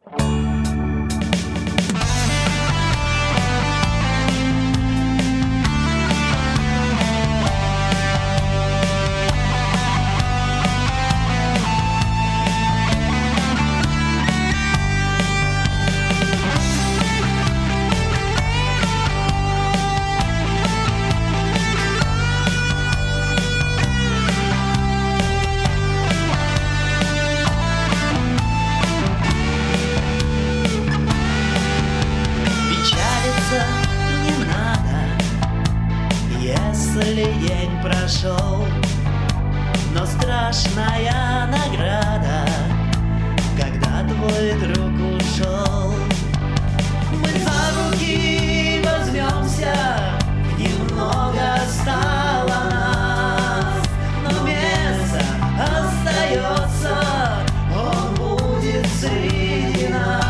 Не надо, если день прошел, но страшная награда, когда твой друг ушел. Мы за руки возьмемся, немного стало нас, но место остается, он будет среди нас.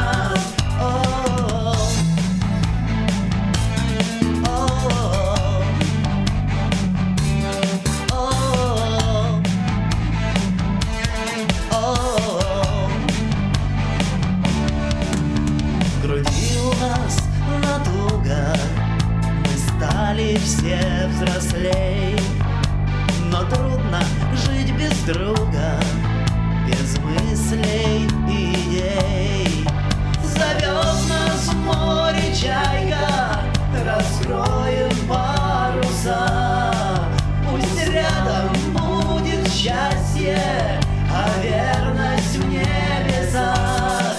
Все взрослей, но трудно жить без друга, без мыслей и идей. Зовет нас в море чайка, раскроем паруса. Пусть рядом будет счастье, а верность в небесах.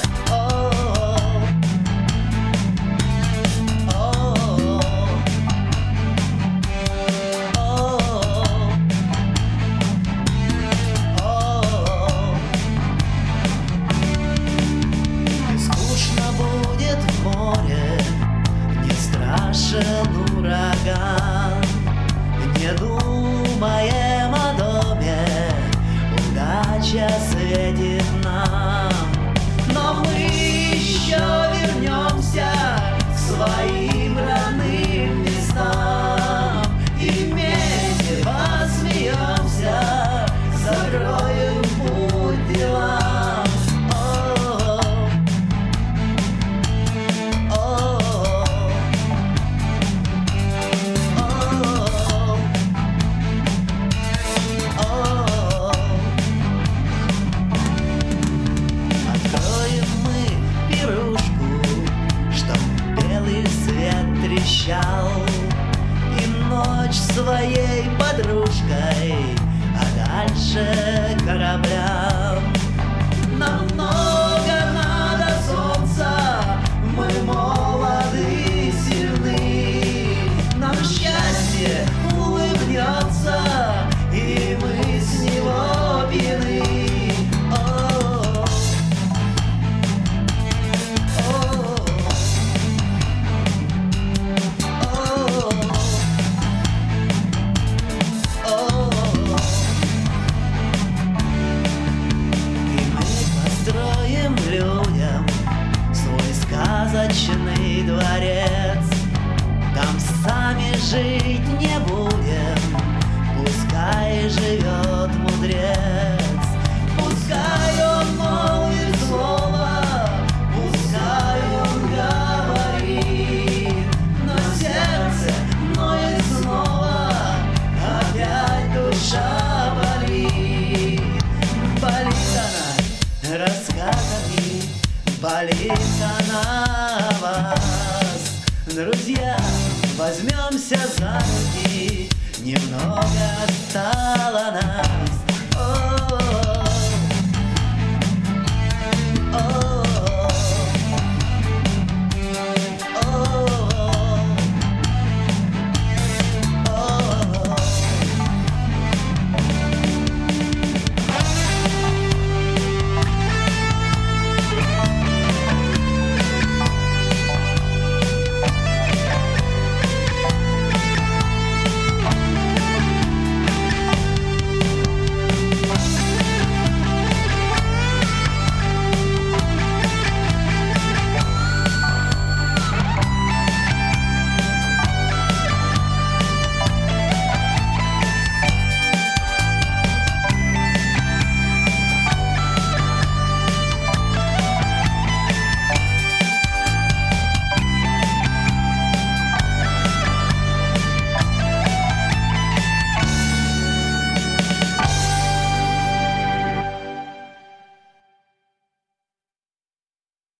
Ураган, не думаем о доме, удача светит нам. Но мы еще вернемся к своим родным местам и вместе посмеемся, закроем путь делам. И ночь своей подружкой, а дальше кораблям. Нам много надо солнца, мы молоды, сильны. Нам счастье улыбнется, и мы с него пьяны. Сказочный дворец, там сами жить не будем, пускай живет мудрец. Пускай он молвит слово, пускай он говорит, но сердце ноет снова, опять душа болит. Болит она рассказами, болит она вас. Друзья, возьмемся за руки, немного стало нас.